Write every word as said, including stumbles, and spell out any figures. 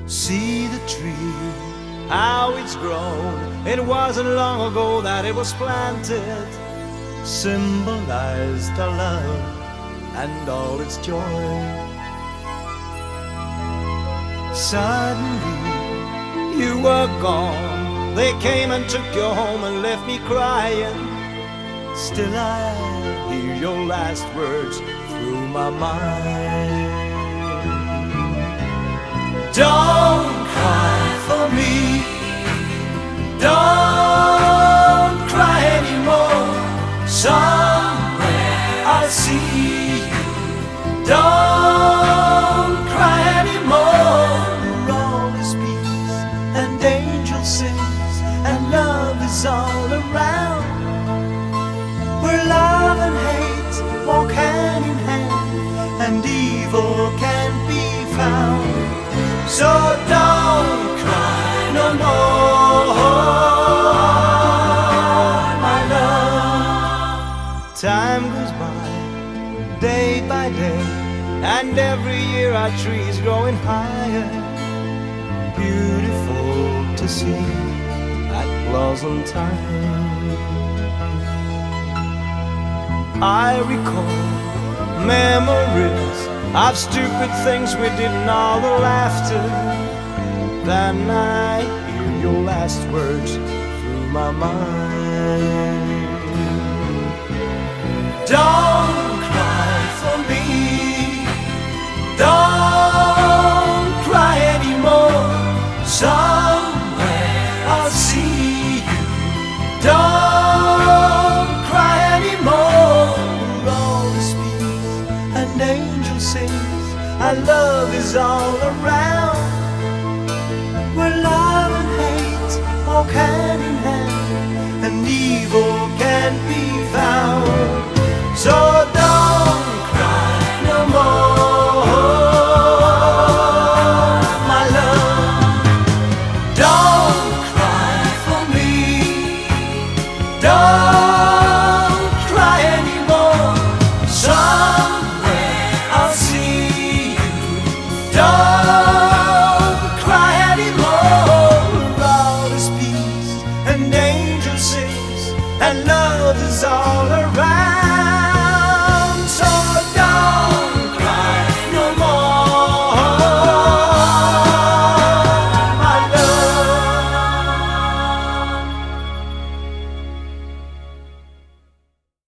See the tree, how it's grown. It wasn't long ago that it was planted. Symbolized our love and all its joy. Suddenly you were gone. They came and took you home and left me crying. Still I hear your last words through my mind. Don't cry for me, don't cry anymore. Somewhere I'll see you. Don't cry anymore. All is peace and angels sing, and love is all around. Where love and hate walk hand in hand, and evil can't be found. So don't cry no more, my love. Time goes by, day by day, and every year our trees growing higher. Beautiful to see at pleasant time. I recall memories of stupid things we did and all the laughter. Then I hear your last words through my mind. Don't cry for me, don't cry anymore. Somewhere I'll see you. Don't cry anymore. All is peace and angels sings, and love is all around. Where love and hate walk hand in hand, and evil can't be found. So don't cry no more, my love. Don't cry for me, don't cry anymore. Somewhere I'll see you. Don't cry anymore. All is peace and angels sings, and love is all around.